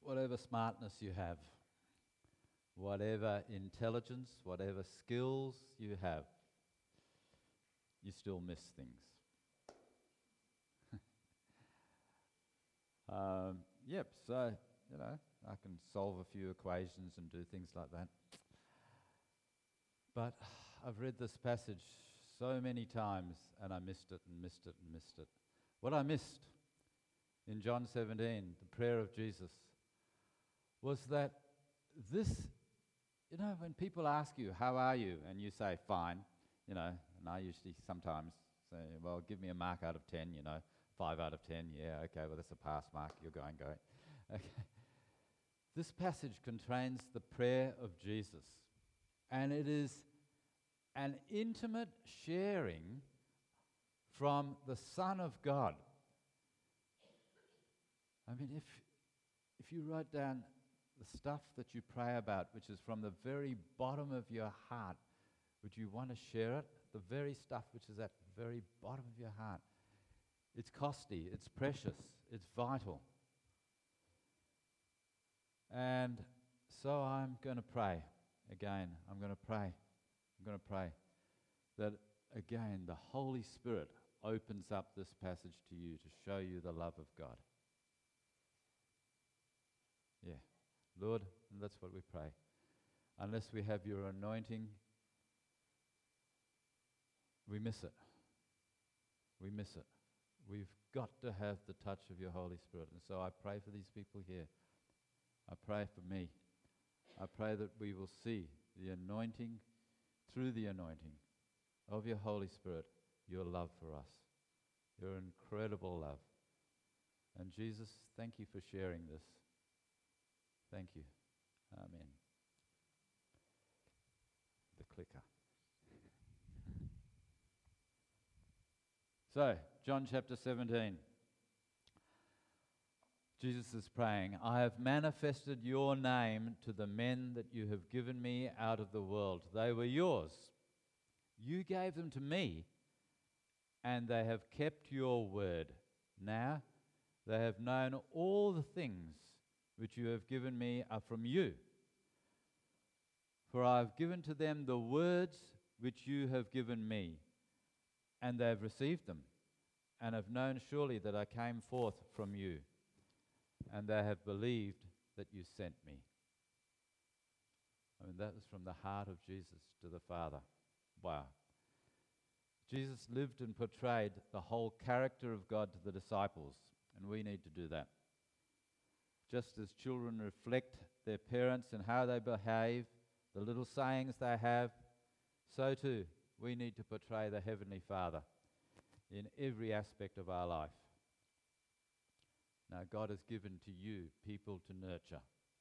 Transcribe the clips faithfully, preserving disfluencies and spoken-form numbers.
whatever smartness you have, whatever intelligence, whatever skills you have, you still miss things. um, yep, so, you know, I can solve a few equations and do things like that. But I've read this passage so many times and I missed it and missed it and missed it. What I missed in John seventeen, the prayer of Jesus, was that this, you know, when people ask you, how are you? And you say, fine, you know, and I usually sometimes say, well, give me a mark out of ten, you know, five out of ten, yeah, okay, well, that's a pass mark, you're going, going. Okay. This passage contains the prayer of Jesus, and it is an intimate sharing from the Son of God. I mean, if if you wrote down the stuff that you pray about, which is from the very bottom of your heart, would you want to share it? The very stuff which is at the very bottom of your heart. It's costly, it's precious, it's vital. And so I'm going to pray again. I'm going to pray. I'm going to pray that again the Holy Spirit opens up this passage to you to show you the love of God. Yeah. Lord, and that's what we pray. Unless we have your anointing, we miss it. We miss it. We've got to have the touch of your Holy Spirit. And so I pray for these people here. I pray for me. I pray that we will see the anointing, through the anointing of your Holy Spirit, your love for us, your incredible love. And Jesus, thank you for sharing this. Thank you. Amen. The clicker. So, John chapter seventeen. Jesus is praying, I have manifested your name to the men that you have given me out of the world. They were yours. You gave them to me, and they have kept your word. Now they have known all the things which you have given me are from you. For I have given to them the words which you have given me, and they have received them, and have known surely that I came forth from you, and they have believed that you sent me. I mean, that was from the heart of Jesus to the Father. Wow. Jesus lived and portrayed the whole character of God to the disciples, and we need to do that. Just as children reflect their parents and how they behave, the little sayings they have, so too we need to portray the Heavenly Father in every aspect of our life. Now, God has given to you people to nurture,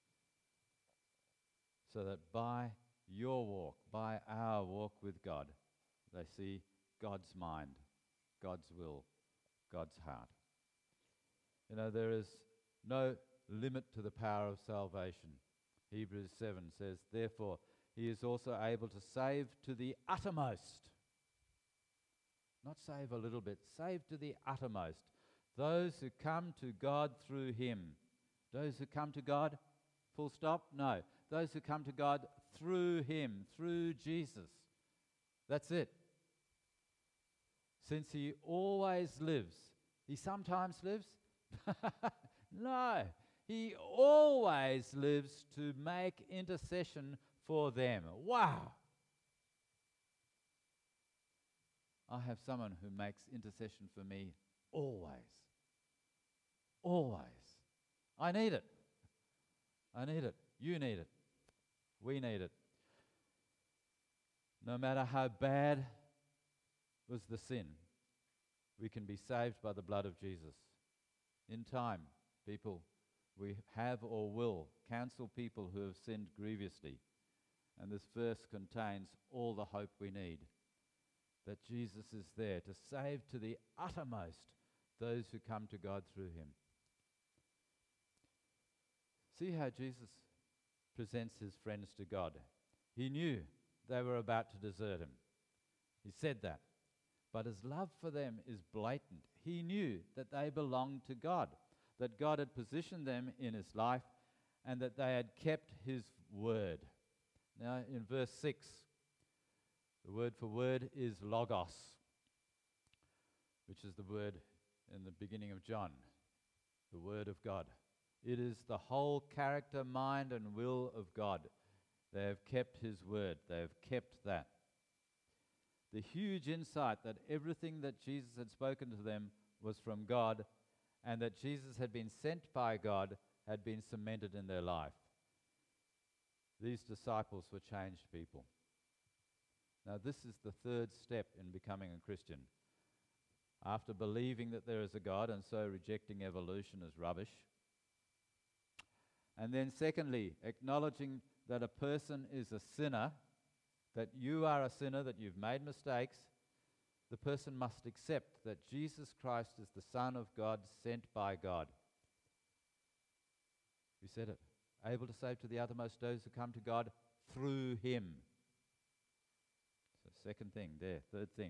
so that by your walk, by our walk with God, they see God's mind, God's will, God's heart. You know, there is no limit to the power of salvation. Hebrews seven says, therefore, he is also able to save to the uttermost. Not save a little bit, save to the uttermost. Those who come to God through him. Those who come to God, full stop? No. Those who come to God through him, through Jesus. That's it. Since he always lives. He sometimes lives? No. He always lives to make intercession for them. Wow. I have someone who makes intercession for me always. Always. I need it. I need it. You need it. We need it. No matter how bad was the sin, we can be saved by the blood of Jesus. In time, people, we have or will counsel people who have sinned grievously. And this verse contains all the hope we need. That Jesus is there to save to the uttermost those who come to God through him. See how Jesus presents his friends to God. He knew they were about to desert him. He said that. But his love for them is blatant. He knew that they belonged to God, that God had positioned them in his life, and that they had kept his word. Now, in verse six, the word for word is logos, which is the word in the beginning of John, the word of God. It is the whole character, mind, and will of God. They have kept his word. They have kept that. The huge insight that everything that Jesus had spoken to them was from God, and that Jesus had been sent by God, had been cemented in their life. These disciples were changed people. Now, this is the third step in becoming a Christian. After believing that there is a God and so rejecting evolution as rubbish. And then secondly, acknowledging that a person is a sinner, that you are a sinner, that you've made mistakes. The person must accept that Jesus Christ is the Son of God, sent by God. We said it. Able to save to the uttermost those who come to God through him. So second thing there. Third thing.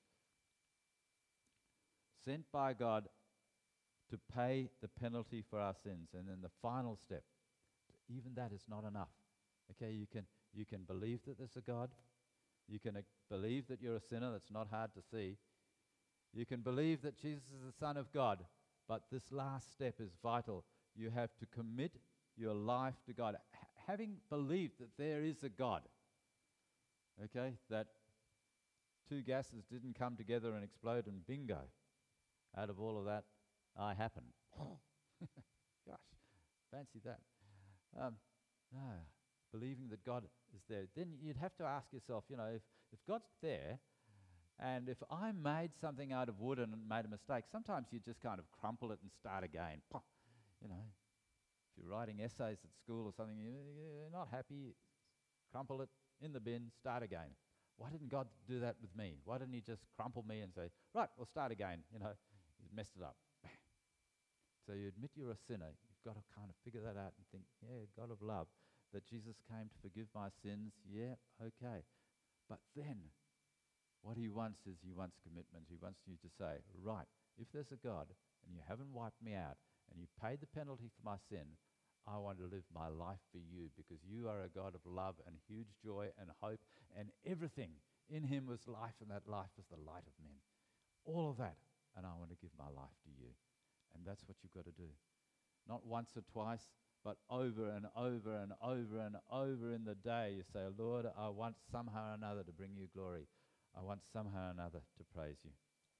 Sent by God to pay the penalty for our sins. And then the final step. Even that is not enough. Okay, you can you can believe that there's a God. You can uh, believe that you're a sinner. That's not hard to see. You can believe that Jesus is the Son of God. But this last step is vital. You have to commit your life to God. H- having believed that there is a God. Okay, that two gases didn't come together and explode and bingo. Out of all of that, I happened. Gosh, fancy that. Um, no, believing that God is there. Then you'd have to ask yourself, you know, if, if God's there, and if I made something out of wood and made a mistake, sometimes you just kind of crumple it and start again. You know, if you're writing essays at school or something, you're not happy, crumple it in the bin, start again. Why didn't God do that with me? Why didn't he just crumple me and say, right, we'll start again? You know, he's messed it up. So you admit you're a sinner. You've got to kind of figure that out and think, yeah, God of love, that Jesus came to forgive my sins. Yeah, okay. But then, what he wants is he wants commitment. He wants you to say, right, if there's a God and you haven't wiped me out and you paid the penalty for my sin, I want to live my life for you because you are a God of love and huge joy and hope, and everything in him was life, and that life was the light of men. All of that, and I want to give my life to you. And that's what you've got to do. Not once or twice, but over and over and over and over in the day. You say, Lord, I want somehow or another to bring you glory. I want somehow or another to praise you.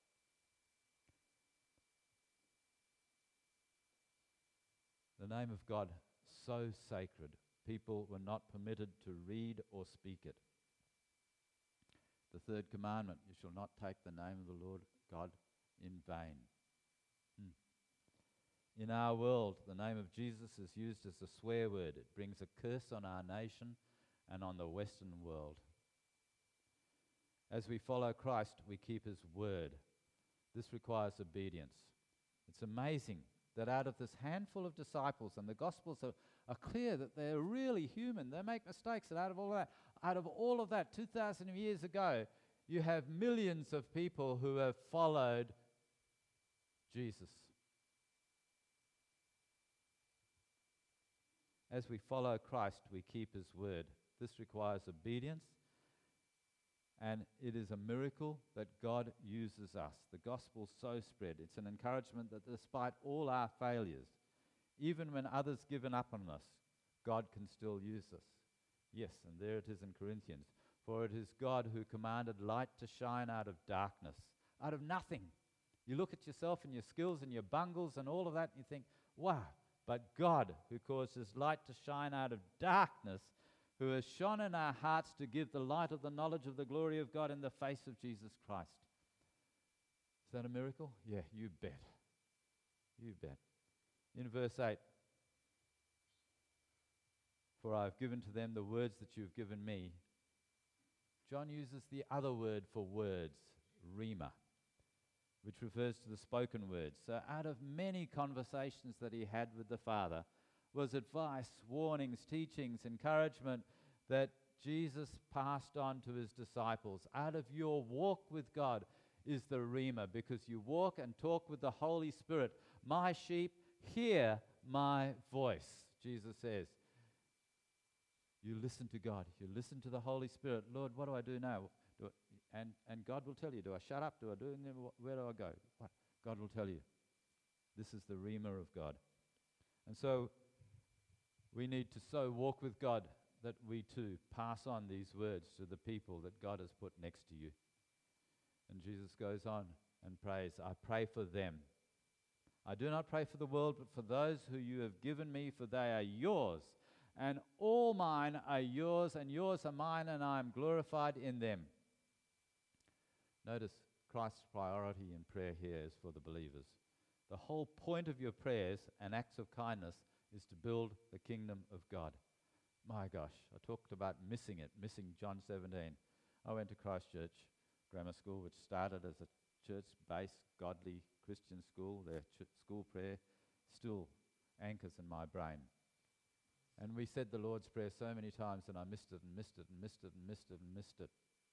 The name of God, so sacred, people were not permitted to read or speak it. The third commandment, you shall not take the name of the Lord God in vain. Hmm. In our world, the name of Jesus is used as a swear word. It brings a curse on our nation and on the Western world. As we follow Christ, we keep his word. This requires obedience. It's amazing that out of this handful of disciples, and the Gospels are, are clear that they're really human, they make mistakes, and out of all of that, out of all of that, two thousand years ago, you have millions of people who have followed Jesus. As we follow Christ, we keep his word. This requires obedience, and it is a miracle that God uses us. The gospel so spread. It's an encouragement that despite all our failures, even when others given up on us, God can still use us. Yes, and there it is in Corinthians. For it is God who commanded light to shine out of darkness, out of nothing. You look at yourself and your skills and your bungles and all of that, and you think, wow. But God who causes light to shine out of darkness, who has shone in our hearts to give the light of the knowledge of the glory of God in the face of Jesus Christ. Is that a miracle? Yeah, you bet. You bet. In verse eight, for I have given to them the words that you have given me. John uses the other word for words, rhema, which refers to the spoken words. So out of many conversations that he had with the Father, was advice, warnings, teachings, encouragement that Jesus passed on to his disciples. Out of your walk with God is the rhema, because you walk and talk with the Holy Spirit. My sheep hear my voice, Jesus says, you listen to God. You listen to the Holy Spirit. Lord, what do I do now? Do I, and, and God will tell you, do I shut up? Do I do it? Where do I go? What? God will tell you. This is the Rhema of God. And so we need to so walk with God that we too pass on these words to the people that God has put next to you. And Jesus goes on and prays, I pray for them. I do not pray for the world, but for those who you have given me, for they are yours. And all mine are yours, and yours are mine, and I am glorified in them. Notice Christ's priority in prayer here is for the believers. The whole point of your prayers and acts of kindness is to build the kingdom of God. My gosh, I talked about missing it, missing John seventeen. I went to Christchurch Grammar School, which started as a church-based, godly Christian school. Their ch- school prayer still anchors in my brain. And we said the Lord's Prayer so many times, and I missed it and missed it and missed it and missed it and missed it.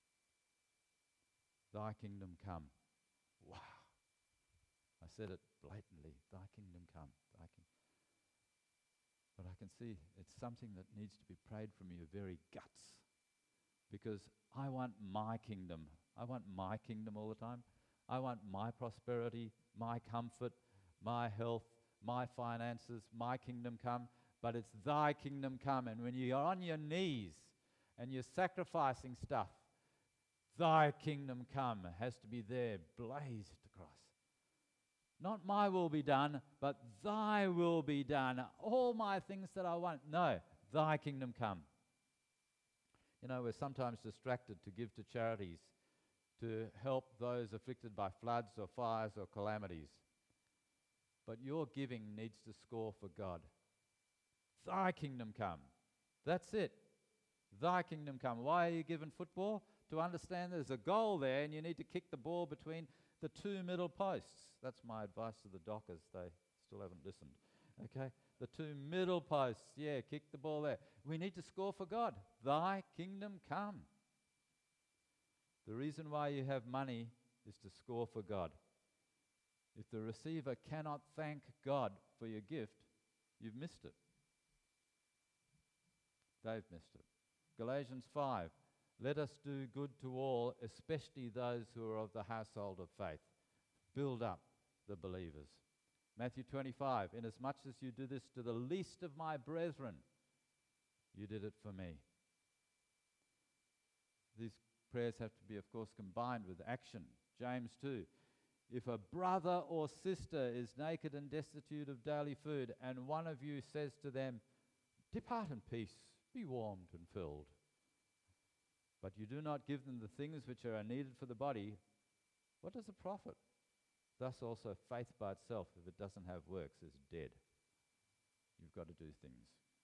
Thy kingdom come. Wow. I said it blatantly. Thy kingdom come. Thy king- But I can see it's something that needs to be prayed from your very guts. Because I want my kingdom. I want my kingdom all the time. I want my prosperity, my comfort, my health, my finances, my kingdom come. But it's thy kingdom come. And when you're on your knees and you're sacrificing stuff, thy kingdom come has to be there, blazed across. Not my will be done, but thy will be done. All my things that I want. No, thy kingdom come. You know, we're sometimes distracted to give to charities to help those afflicted by floods or fires or calamities. But your giving needs to score for God. Thy kingdom come. That's it. Thy kingdom come. Why are you given football? To understand there's a goal there and you need to kick the ball between the two middle posts. That's my advice to the Dockers. They still haven't listened. Okay? The two middle posts. Yeah, kick the ball there. We need to score for God. Thy kingdom come. The reason why you have money is to score for God. If the receiver cannot thank God for your gift, you've missed it. They've missed it. Galatians five. Let us do good to all, especially those who are of the household of faith. Build up the believers. Matthew twenty-five. Inasmuch as you do this to the least of my brethren, you did it for me. These prayers have to be, of course, combined with action. James two. If a brother or sister is naked and destitute of daily food, and one of you says to them, depart in peace, be warmed and filled, but you do not give them the things which are needed for the body, what does it profit? Thus also faith by itself, if it doesn't have works, is dead. You've got to do things.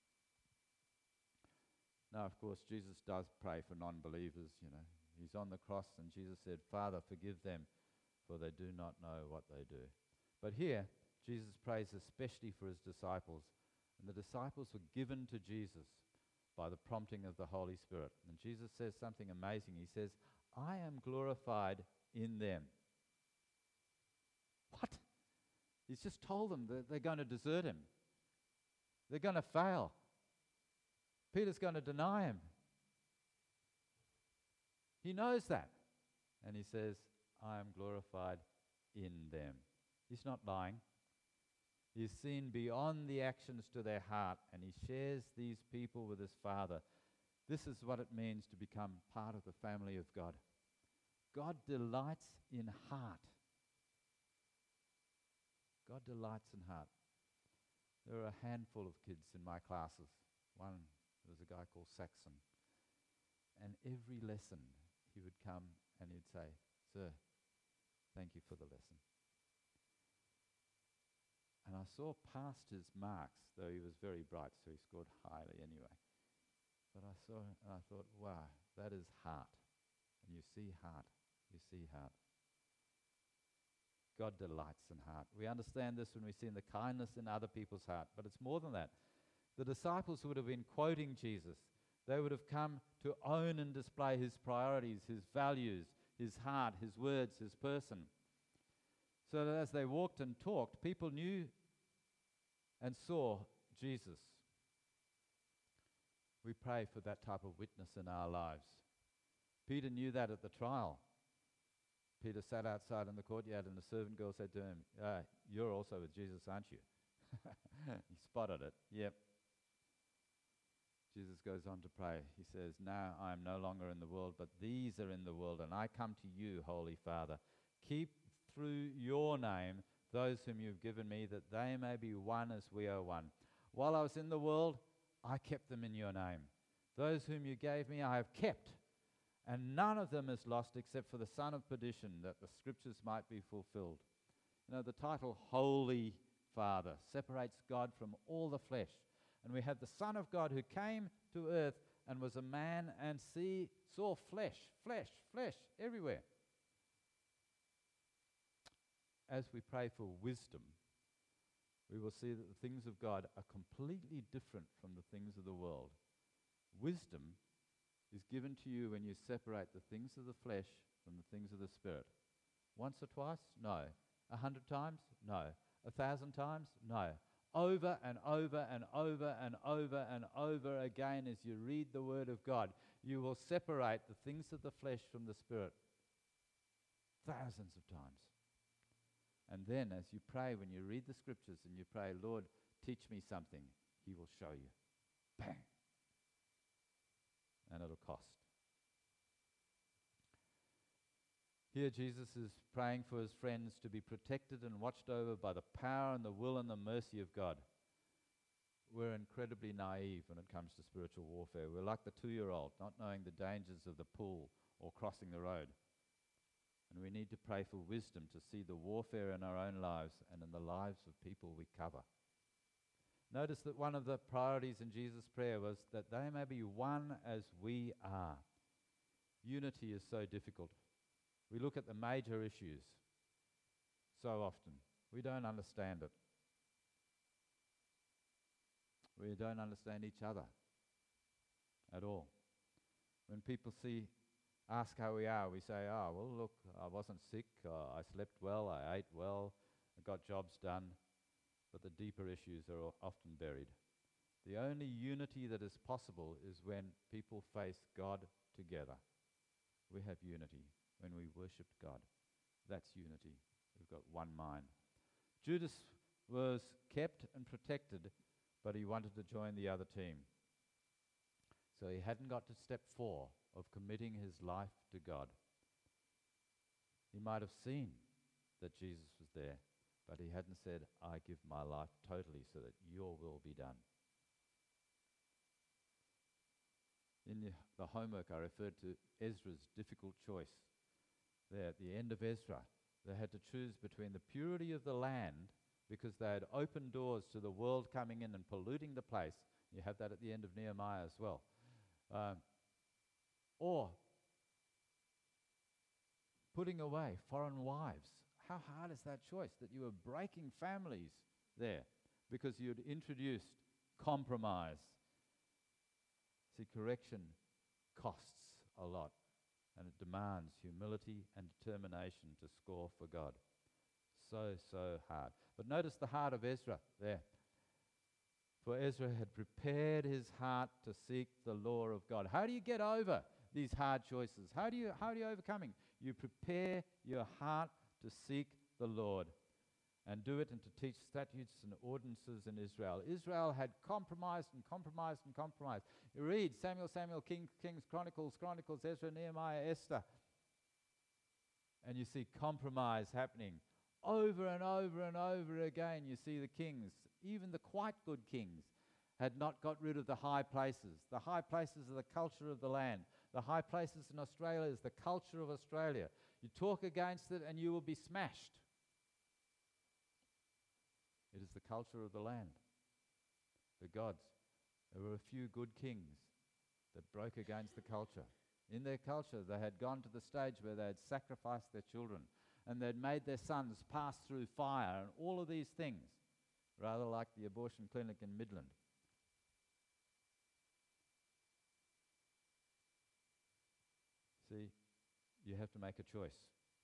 Now, of course, Jesus does pray for non-believers, you know. He's on the cross and Jesus said, Father, forgive them, for they do not know what they do. But here, Jesus prays especially for his disciples. And the disciples were given to Jesus by the prompting of the Holy Spirit. And Jesus says something amazing. He says, I am glorified in them. What? He's just told them that they're going to desert him. They're going to fail. Peter's going to deny him. He knows that. And he says, I am glorified in them. He's not lying. He's seen beyond the actions to their heart, and he shares these people with his Father. This is what it means to become part of the family of God. God delights in heart. God delights in heart. There are a handful of kids in my classes. One, there was a guy called Saxon. And every lesson he would come and he'd say, Sir, thank you for the lesson. And I saw past his marks, though he was very bright, so he scored highly anyway. But I saw and I thought, wow, that is heart. And you see heart. You see heart. God delights in heart. We understand this when we see the kindness in other people's heart, but it's more than that. The disciples would have been quoting Jesus. They would have come to own and display his priorities, his values, his heart, his words, his person. So that as they walked and talked, people knew and saw Jesus. We pray for that type of witness in our lives. Peter knew that at the trial. Peter sat outside in the courtyard and the servant girl said to him, uh, you're also with Jesus, aren't you? He spotted it. Yep. Jesus goes on to pray. He says, now I am no longer in the world, but these are in the world, and I come to you, Holy Father. Keep through your name those whom you've given me, that they may be one as we are one. While I was in the world, I kept them in your name. Those whom you gave me, I have kept, and none of them is lost except for the son of perdition, that the scriptures might be fulfilled. You know, the title Holy Father separates God from all the flesh. And we have the Son of God who came to earth and was a man and see, saw flesh, flesh, flesh everywhere. As we pray for wisdom, we will see that the things of God are completely different from the things of the world. Wisdom is given to you when you separate the things of the flesh from the things of the Spirit. Once or twice? No. A hundred times? No. A thousand times? No. Over and over and over and over and over again as you read the Word of God, you will separate the things of the flesh from the Spirit. Thousands of times. And then as you pray, when you read the Scriptures and you pray, Lord, teach me something, He will show you. Bang! And it'll cost. Here Jesus is praying for his friends to be protected and watched over by the power and the will and the mercy of God. We're incredibly naive when it comes to spiritual warfare. We're like the two-year-old, not knowing the dangers of the pool or crossing the road. And we need to pray for wisdom to see the warfare in our own lives and in the lives of people we cover. Notice that one of the priorities in Jesus' prayer was that they may be one as we are. Unity is so difficult. We look at the major issues so often. We don't understand it. We don't understand each other at all. When people see, ask how we are, we say, oh, well, look, I wasn't sick, uh, I slept well, I ate well, I got jobs done. But the deeper issues are often buried. The only unity that is possible is when people face God together. We have unity when we worship God. That's unity. We've got one mind. Judas was kept and protected, but he wanted to join the other team. So he hadn't got to step four of committing his life to God. He might have seen that Jesus was there, but he hadn't said, I give my life totally so that your will be done. In the, the homework, I referred to Ezra's difficult choice. There at the end of Ezra, they had to choose between the purity of the land, because they had opened doors to the world coming in and polluting the place. You have that at the end of Nehemiah as well. Um, or putting away foreign wives. How hard is that choice? That you were breaking families there because you'd introduced compromise. See, correction costs a lot, and it demands humility and determination to score for God. So, so hard. But notice the heart of Ezra there. For Ezra had prepared his heart to seek the law of God. How do you get over these hard choices? How do you, how do you overcome them? You prepare your heart to seek the Lord and do it and to teach statutes and ordinances in Israel. Israel had compromised and compromised and compromised. You read Samuel, Samuel, King, Kings, Chronicles, Chronicles, Ezra, Nehemiah, Esther, and you see compromise happening over and over and over again. You see the kings, even the quite good kings, had not got rid of the high places. The high places are the culture of the land. The high places in Australia is the culture of Australia. You talk against it and you will be smashed. It is the culture of the land. The gods. There were a few good kings that broke against the culture. In their culture, they had gone to the stage where they had sacrificed their children and they'd made their sons pass through fire and all of these things, rather like the abortion clinic in Midland. See, you have to make a choice.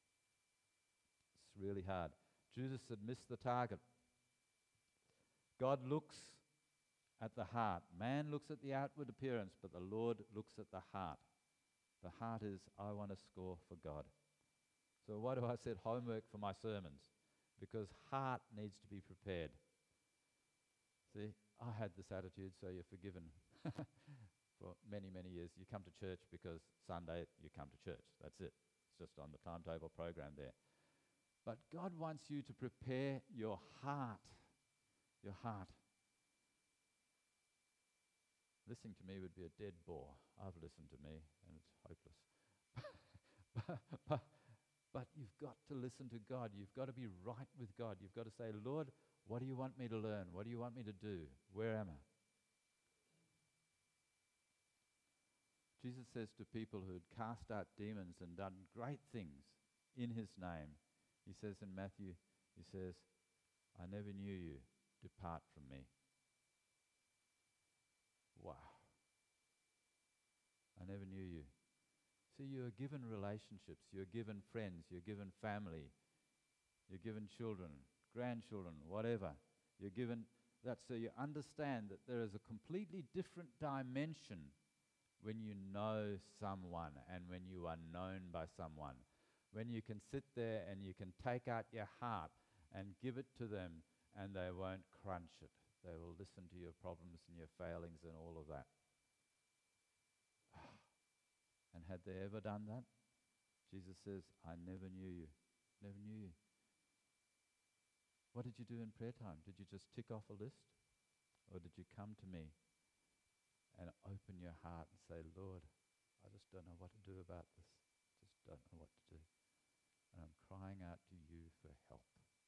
It's really hard. Judas had missed the target. God looks at the heart. Man looks at the outward appearance, but the Lord looks at the heart. The heart is, I want to score for God. So why do I set homework for my sermons? Because heart needs to be prepared. See, I had this attitude, so you're forgiven. For many, many years, you come to church because Sunday you come to church. That's it. It's just on the timetable program there. But God wants you to prepare your heart. Your heart. Listening to me would be a dead bore. I've listened to me, and it's hopeless. but, but, but you've got to listen to God. You've got to be right with God. You've got to say, Lord, what do you want me to learn? What do you want me to do? Where am I? Jesus says to people who had cast out demons and done great things in his name, he says in Matthew, he says, I never knew you. Depart from me. Wow. I never knew you. See, you are given relationships, you're given friends, you're given family, you're given children, grandchildren, whatever. You're given that so you understand that there is a completely different dimension when you know someone and when you are known by someone. When you can sit there and you can take out your heart and give it to them and they won't crunch it. They will listen to your problems and your failings and all of that. And had they ever done that? Jesus says, I never knew you. Never knew you. What did you do in prayer time? Did you just tick off a list? Or did you come to me and open your heart and say, Lord, I just don't know what to do about this. Just don't know what to do. And I'm crying out to you for help.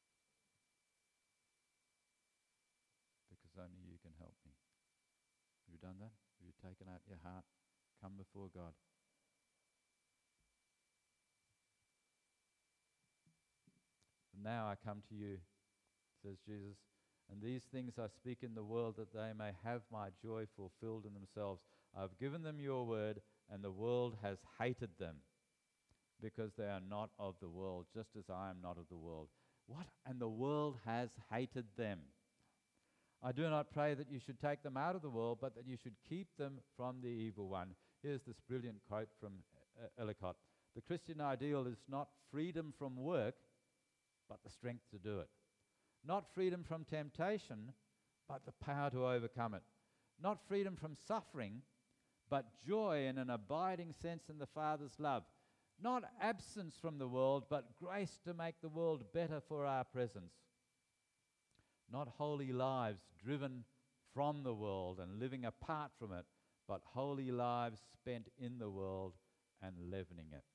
Because only you can help me. Have you done that? Have you taken out your heart? Come before God. And now I come to you, says Jesus, and these things I speak in the world that they may have my joy fulfilled in themselves. I've given them your word, and the world has hated them because they are not of the world, just as I am not of the world. What? And the world has hated them. I do not pray that you should take them out of the world, but that you should keep them from the evil one. Here's this brilliant quote from uh, Ellicott. The Christian ideal is not freedom from work, but the strength to do it. Not freedom from temptation, but the power to overcome it. Not freedom from suffering, but joy in an abiding sense in the Father's love. Not absence from the world, but grace to make the world better for our presence. Not holy lives driven from the world and living apart from it, but holy lives spent in the world and leavening it.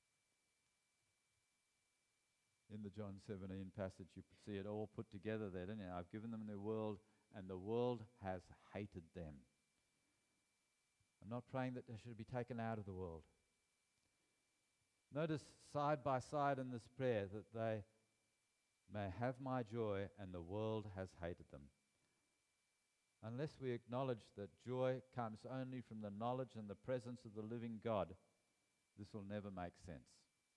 In the John seventeen passage, you see it all put together there, don't you? I've given them the world, and the world has hated them. I'm not praying that they should be taken out of the world. Notice side by side in this prayer that they may have my joy, and the world has hated them. Unless we acknowledge that joy comes only from the knowledge and the presence of the living God, this will never make sense.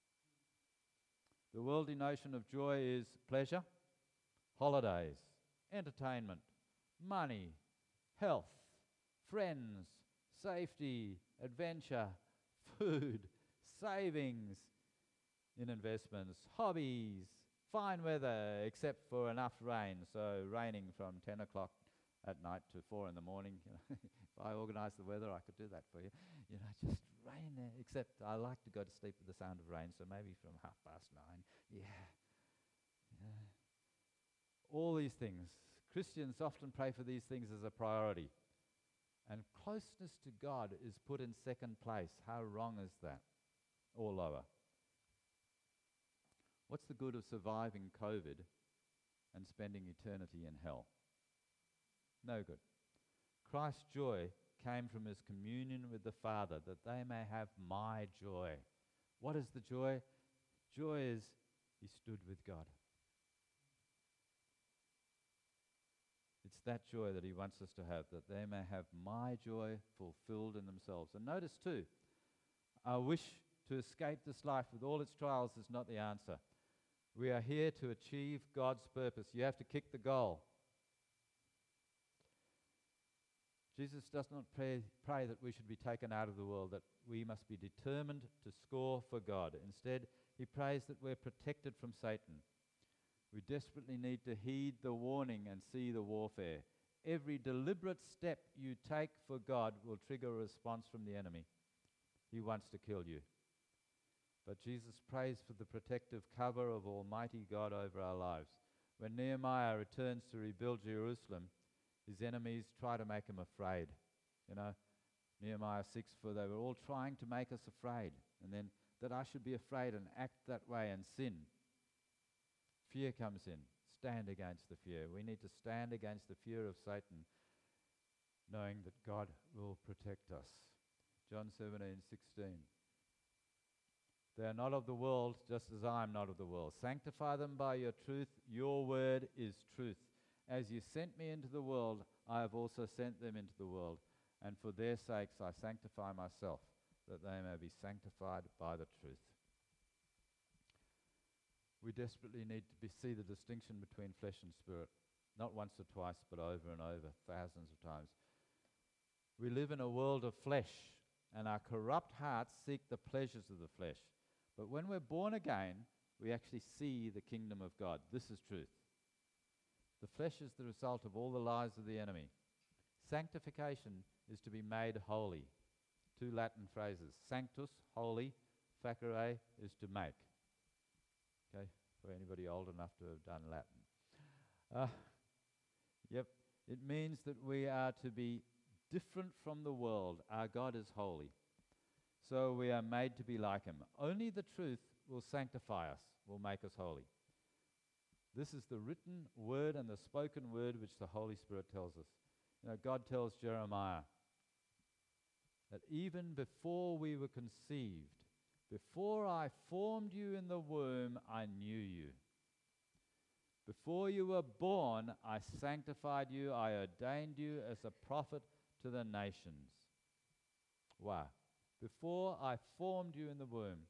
The worldly notion of joy is pleasure, holidays, entertainment, money, health, friends, safety, adventure, food, savings in investments, hobbies, fine weather except for enough rain, so raining from ten o'clock at night to four in the morning. You know, if I organised the weather, I could do that for you. You know, just rain there. Except I like to go to sleep with the sound of rain, so maybe from half past nine. Yeah. yeah. All these things. Christians often pray for these things as a priority. And closeness to God is put in second place. How wrong is that? Or lower. What's the good of surviving COVID and spending eternity in hell? No good. Christ's joy came from his communion with the Father, that they may have my joy. What is the joy? Joy is he stood with God. It's that joy that he wants us to have, that they may have my joy fulfilled in themselves. And notice too, our wish to escape this life with all its trials is not the answer. We are here to achieve God's purpose. You have to kick the goal. Jesus does not pray, pray that we should be taken out of the world, that we must be determined to score for God. Instead, he prays that we're protected from Satan. We desperately need to heed the warning and see the warfare. Every deliberate step you take for God will trigger a response from the enemy. He wants to kill you. But Jesus prays for the protective cover of Almighty God over our lives. When Nehemiah returns to rebuild Jerusalem, his enemies try to make him afraid. You know, Nehemiah six, for they were all trying to make us afraid. And then that I should be afraid and act that way and sin. Fear comes in. Stand against the fear. We need to stand against the fear of Satan, knowing that God will protect us. John seventeen sixteen. They are not of the world, just as I am not of the world. Sanctify them by your truth. Your word is truth. As you sent me into the world, I have also sent them into the world. And for their sakes I sanctify myself, that they may be sanctified by the truth. We desperately need to be, see the distinction between flesh and spirit. Not once or twice, but over and over, thousands of times. We live in a world of flesh, and our corrupt hearts seek the pleasures of the flesh. But when we're born again, we actually see the kingdom of God. This is truth. The flesh is the result of all the lies of the enemy. Sanctification is to be made holy. Two Latin phrases. Sanctus, holy. Facere is to make. Okay, for anybody old enough to have done Latin. Uh, yep, it means that we are to be different from the world. Our God is holy. So we are made to be like him. Only the truth will sanctify us, will make us holy. This is the written word and the spoken word which the Holy Spirit tells us. You know, God tells Jeremiah that even before we were conceived, before I formed you in the womb, I knew you. Before you were born, I sanctified you. I ordained you as a prophet to the nations. Wow. Before I formed you in the womb.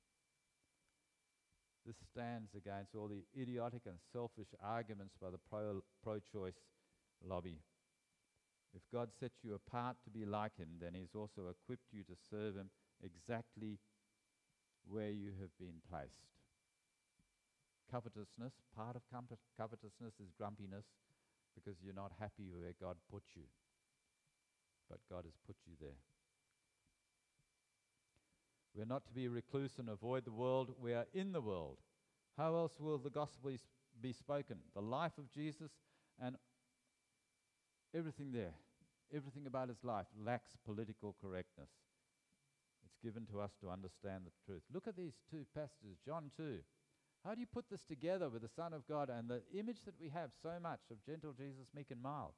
This stands against all the idiotic and selfish arguments by the pro, pro-choice lobby. If God sets you apart to be like him, then he's also equipped you to serve him exactly where you have been placed. Covetousness, part of com- covetousness is grumpiness because you're not happy where God put you. But God has put you there. We're not to be recluse and avoid the world. We are in the world. How else will the gospel be spoken? The life of Jesus and everything there, everything about his life lacks political correctness. It's given to us to understand the truth. Look at these two passages, John two. How do you put this together with the Son of God and the image that we have so much of gentle Jesus, meek and mild?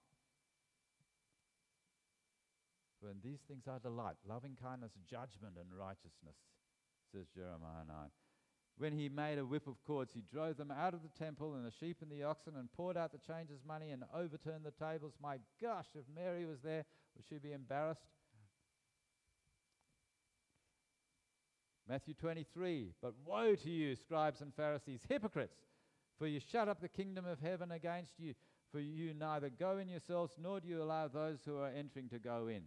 When these things are delight, loving kindness, judgment, and righteousness, says Jeremiah nine. When he made a whip of cords, he drove them out of the temple and the sheep and the oxen and poured out the changers' money and overturned the tables. My gosh, if Mary was there, would she be embarrassed? Matthew twenty-three, but woe to you, scribes and Pharisees, hypocrites, for you shut up the kingdom of heaven against you, for you neither go in yourselves, nor do you allow those who are entering to go in.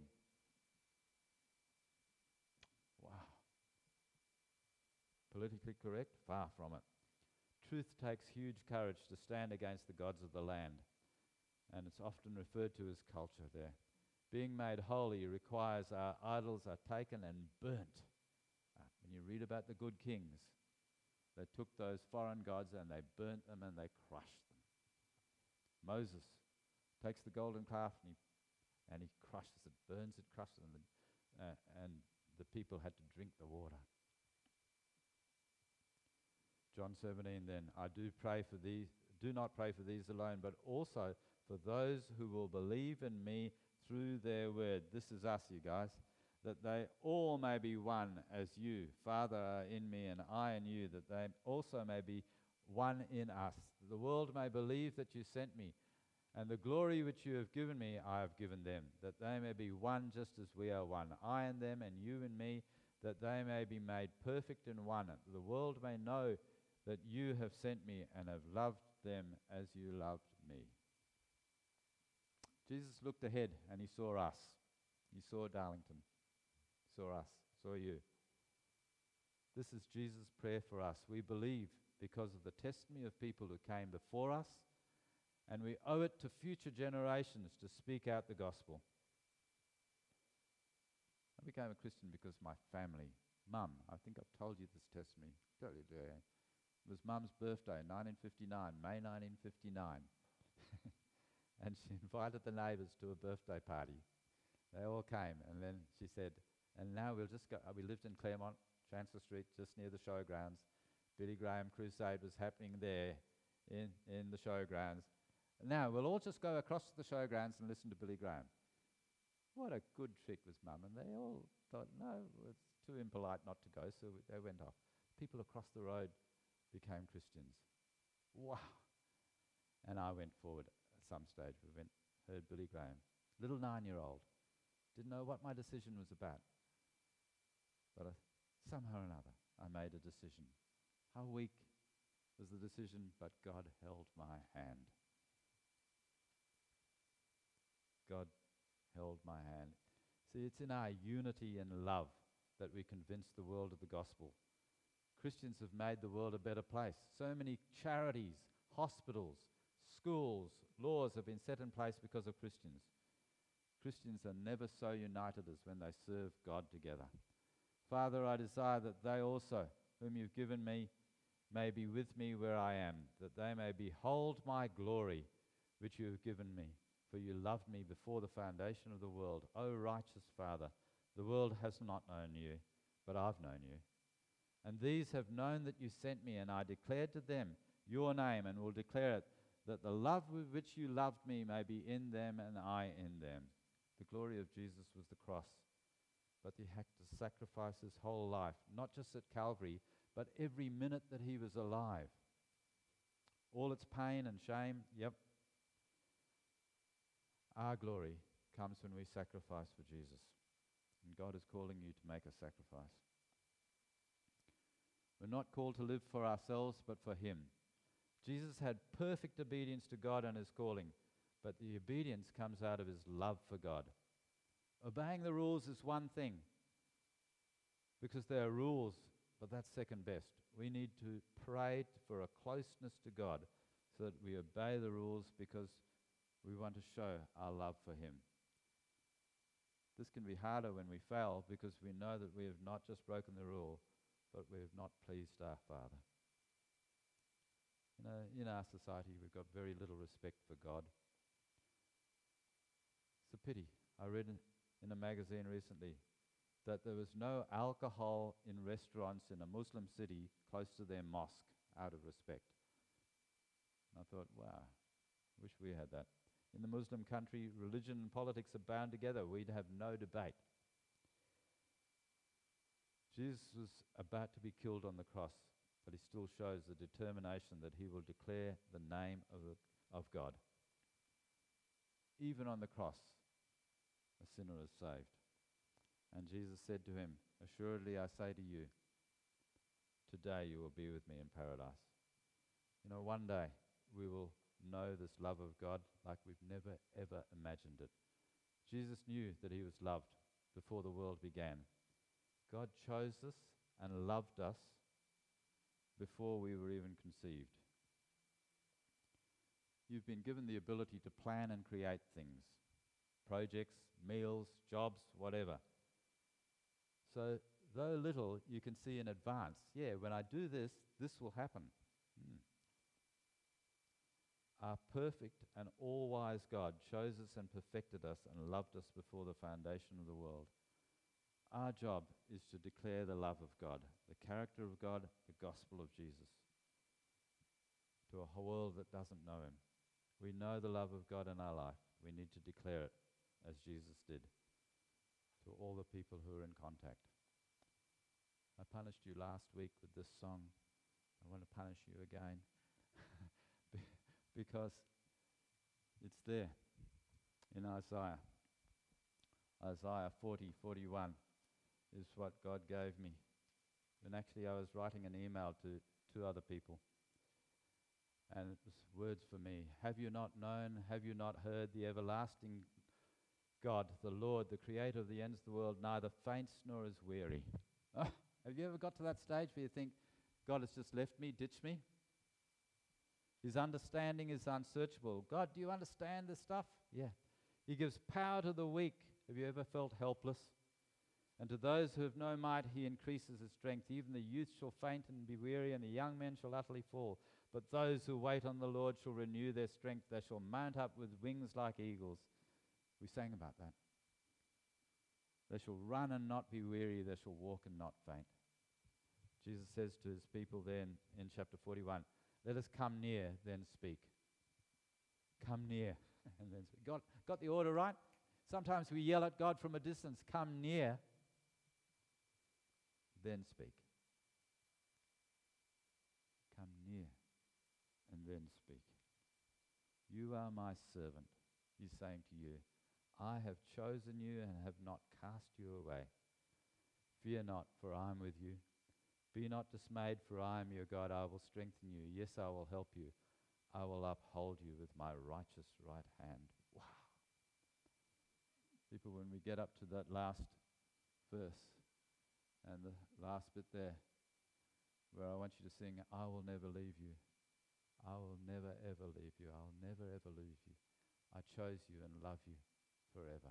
Wow. Politically correct? Far from it. Truth takes huge courage to stand against the gods of the land, and it's often referred to as culture there. Being made holy requires our idols are taken and burnt. When you read about the good kings, they took those foreign gods and they burnt them and they crushed them. Moses takes the golden calf and he, and he crushes it, burns it, crushes it, and, uh, and the people had to drink the water. John seventeen then, I do pray for these, do not pray for these alone, but also for those who will believe in me through their word. This is us, you guys. That they all may be one as you, Father, are in me and I in you, that they also may be one in us. The world may believe that you sent me, and the glory which you have given me I have given them, that they may be one just as we are one, I in them and you in me, that they may be made perfect in one. The world may know that you have sent me and have loved them as you loved me. Jesus looked ahead and he saw us. He saw Darlington, saw us, saw you. This is Jesus' prayer for us. We believe because of the testimony of people who came before us, and we owe it to future generations to speak out the gospel. I became a Christian because my family, Mum, I think I've told you this testimony. Totally do. It was Mum's birthday, nineteen fifty-nine, May nineteen fifty-nine. And she invited the neighbours to a birthday party. They all came, and then she said, and now we'll just go, uh, we lived in Claremont, Chancellor Street, just near the showgrounds. Billy Graham Crusade was happening there in, in the showgrounds. Now we'll all just go across to the showgrounds and listen to Billy Graham. What a good trick was Mum, and they all thought, no, it's too impolite not to go, so they went off. People across the road became Christians. Wow. And I went forward at some stage. We went, heard Billy Graham. Little nine-year-old. Didn't know what my decision was about. But I, somehow or another, I made a decision. How weak was the decision, but God held my hand. God held my hand. See, it's in our unity and love that we convince the world of the gospel. Christians have made the world a better place. So many charities, hospitals, schools, laws have been set in place because of Christians. Christians are never so united as when they serve God together. Father, I desire that they also, whom you've given me, may be with me where I am, that they may behold my glory, which you have given me. For you loved me before the foundation of the world. O righteous Father, the world has not known you, but I've known you. And these have known that you sent me, and I declared to them your name, and will declare it, that the love with which you loved me may be in them and I in them. The glory of Jesus was the cross, but he had to sacrifice his whole life, not just at Calvary, but every minute that he was alive. All its pain and shame, yep. Our glory comes when we sacrifice for Jesus. And God is calling you to make a sacrifice. We're not called to live for ourselves, but for him. Jesus had perfect obedience to God and his calling, but the obedience comes out of his love for God. Obeying the rules is one thing, because they are rules, but that's second best. We need to pray for a closeness to God so that we obey the rules because we want to show our love for him. This can be harder when we fail because we know that we have not just broken the rule, but we have not pleased our Father. You know, in our society, we've got very little respect for God. It's a pity. I read in, in a magazine recently that there was no alcohol in restaurants in a Muslim city close to their mosque out of respect. And I thought, wow, wish we had that. In the Muslim country, religion and politics are bound together. We'd have no debate. Jesus was about to be killed on the cross, but he still shows the determination that he will declare the name of, the, of God. Even on the cross, a sinner is saved. And Jesus said to him, assuredly I say to you, today you will be with me in paradise. You know, one day we will know this love of God like we've never ever imagined it. Jesus knew that he was loved before the world began. God chose us and loved us before we were even conceived. You've been given the ability to plan and create things, projects, meals, jobs, whatever. So though little, you can see in advance, yeah, when I do this, this will happen. Hmm. Our perfect and all-wise God chose us and perfected us and loved us before the foundation of the world. Our job is to declare the love of God, the character of God, the gospel of Jesus, to a world that doesn't know him. We know the love of God in our life. We need to declare it as Jesus did to all the people who are in contact. I punished you last week with this song. I want to punish you again because it's there in Isaiah. Isaiah forty, forty-one is what God gave me. And actually I was writing an email to two other people. And it was words for me. Have you not known, have you not heard the everlasting God, the Lord, the creator of the ends of the world, neither faints nor is weary? Oh, have you ever got to that stage where you think, God has just left me, ditched me? His understanding is unsearchable. God, do you understand this stuff? Yeah. He gives power to the weak. Have you ever felt helpless? And to those who have no might, he increases his strength. Even the youth shall faint and be weary, and the young men shall utterly fall. But those who wait on the Lord shall renew their strength. They shall mount up with wings like eagles. We sang about that. They shall run and not be weary. They shall walk and not faint. Jesus says to his people then in chapter forty-one, let us come near, then speak. Come near, and then speak. Got, got the order right? Sometimes we yell at God from a distance, come near, then speak. Come near, and then speak. You are my servant. He's saying to you, I have chosen you and have not cast you away. Fear not, for I am with you. Be not dismayed, for I am your God. I will strengthen you. Yes, I will help you. I will uphold you with my righteous right hand. Wow. People, when we get up to that last verse and the last bit there, where I want you to sing, I will never leave you. I will never ever leave you. I will never ever leave you. I chose you and love you forever.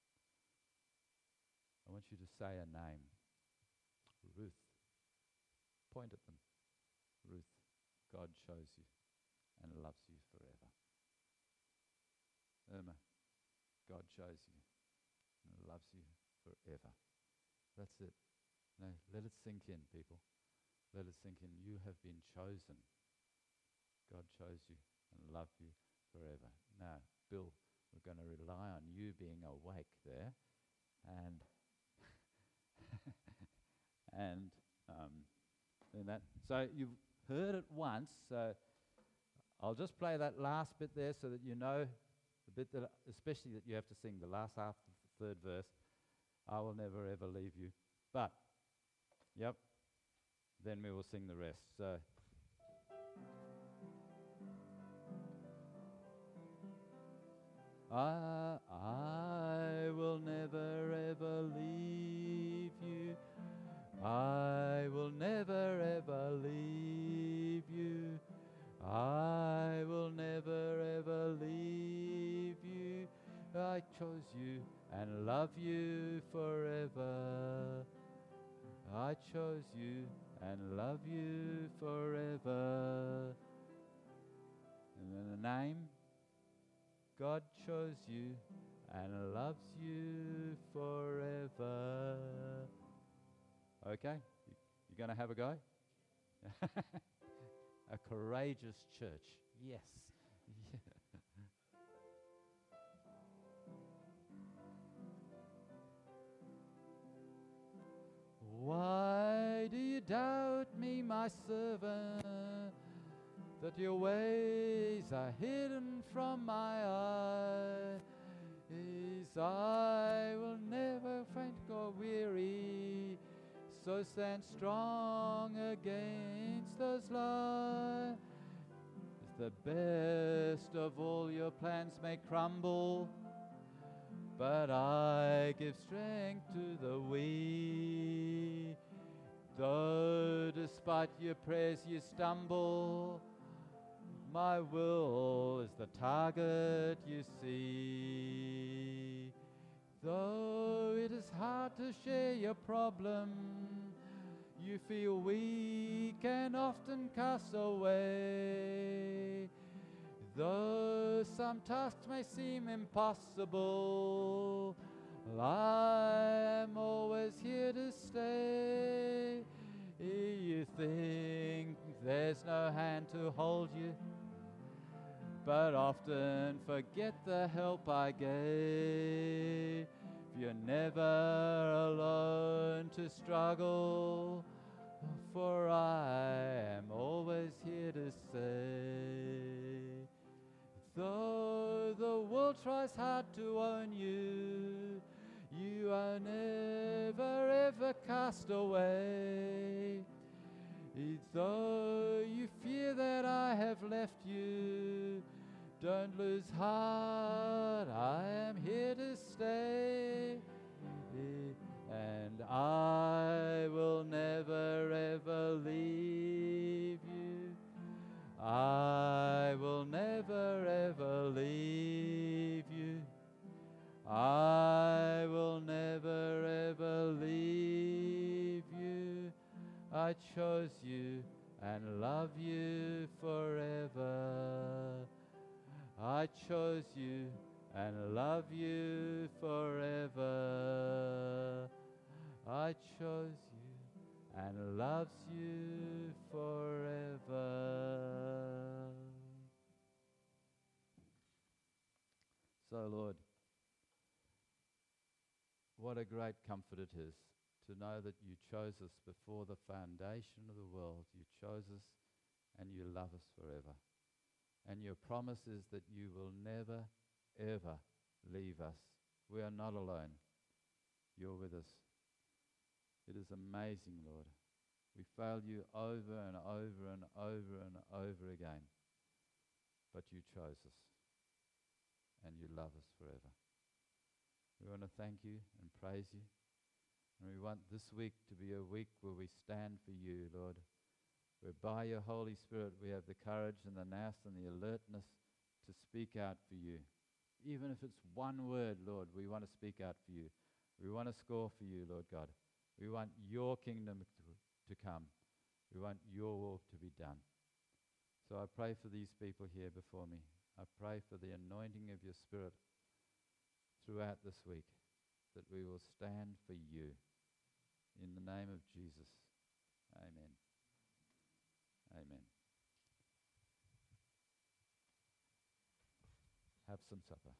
I want you to say a name. Ruth. Point at them. Ruth, God chose you and loves you forever. Irma, God chose you and loves you forever. That's it. No, let it sink in, people. Let it sink in. You have been chosen. God chose you and loved you forever. Now, Bill, we're going to rely on you being awake there, and and um, then that. So you've heard it once. So I'll just play that last bit there, so that you know the bit that, especially that you have to sing the last half of the third verse. I will never ever leave you. But, yep. Then we will sing the rest. So. I, I will never ever leave you. I will never ever leave you. I will never ever leave you. I chose you and love you forever. I chose you and love you forever. And then the name. God chose you and loves you forever. Okay? You going to have a go? A courageous church. Yes. Why do you doubt me, my servant? That your ways are hidden from my eyes. I will never faint or weary, so stand strong against those lies. The best of all your plans may crumble, but I give strength to the weak. Though despite your prayers you stumble, my will is the target you see. Though it is hard to share your problem, you feel weak and often cast away. Though some tasks may seem impossible, I am always here to stay. You think there's no hand to hold you, but often forget the help I gave. You're never alone to struggle, for I am always here to say. Though the world tries hard to own you, you are never ever cast away. Though you fear that I have left you, don't lose heart, I am here to stay. And I will never ever leave you. I will never ever leave you. I will never ever leave you. I chose you and love you forever. I chose you and love you forever. I chose you and loves you forever. So, Lord, what a great comfort it is to know that you chose us before the foundation of the world. You chose us and you love us forever. And your promise is that you will never, ever leave us. We are not alone. You're with us. It is amazing, Lord. We failed you over and over and over and over again. But you chose us. And you love us forever. We want to thank you and praise you. And we want this week to be a week where we stand for you, Lord. Where by your Holy Spirit we have the courage and the nous and the alertness to speak out for you. Even if it's one word, Lord, we want to speak out for you. We want to score for you, Lord God. We want your kingdom to, to come. We want your will to be done. So I pray for these people here before me. I pray for the anointing of your Spirit throughout this week, that we will stand for you. In the name of Jesus. Amen. Amen. Have some supper.